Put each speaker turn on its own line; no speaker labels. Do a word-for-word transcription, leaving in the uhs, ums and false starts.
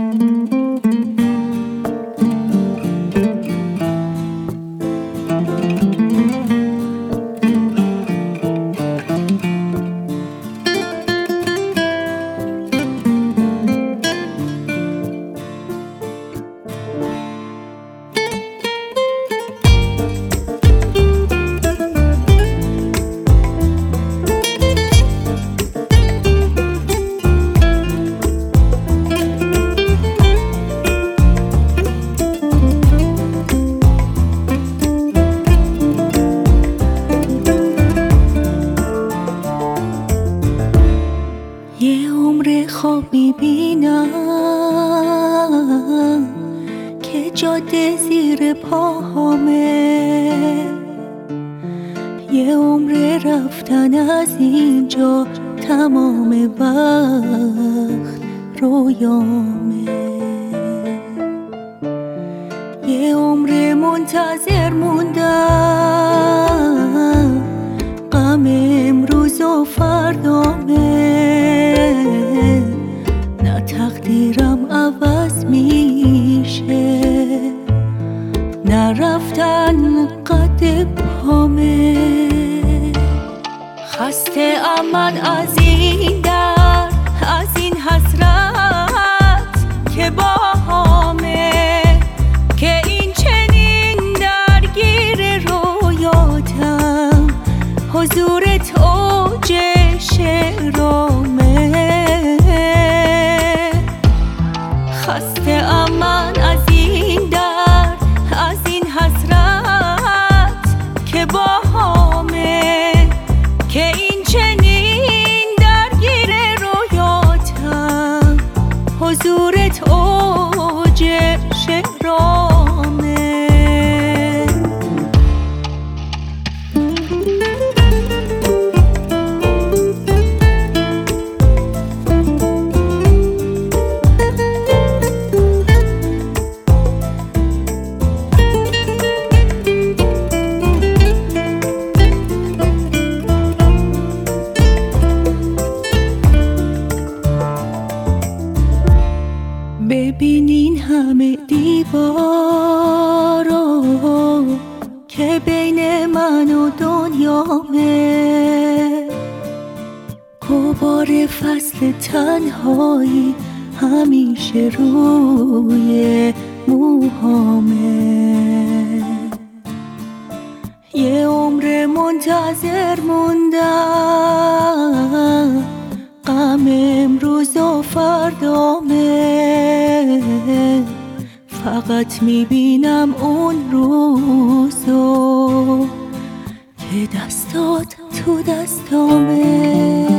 یه عمر خواب میبینم که جاده زیر پاهامه، یه عمر رفتن از اینجا تمام وقت رویامه، یه عمر منتظر موندم غم امروز و فردامه، نه تقدیرم عوض میشه نه رفتن قد پامه. خسته ام من از این در، از این حسرت که باهامه، که این چنین درگیر رویاتم حضورت اوج شعرامه. خسته ام من از این در، از این حسرت که باهامه، که این چنین درگیر رویاتم حضورت اوج شعرامه. ببینین همه دیوارو که بین من و دنیامه، غبار فصل تنهایی همیشه روی موهامه، یه عمر منتظر موندم غم امروز و فردامه، فقط میبینم اون روزو که دستات تو دستامه.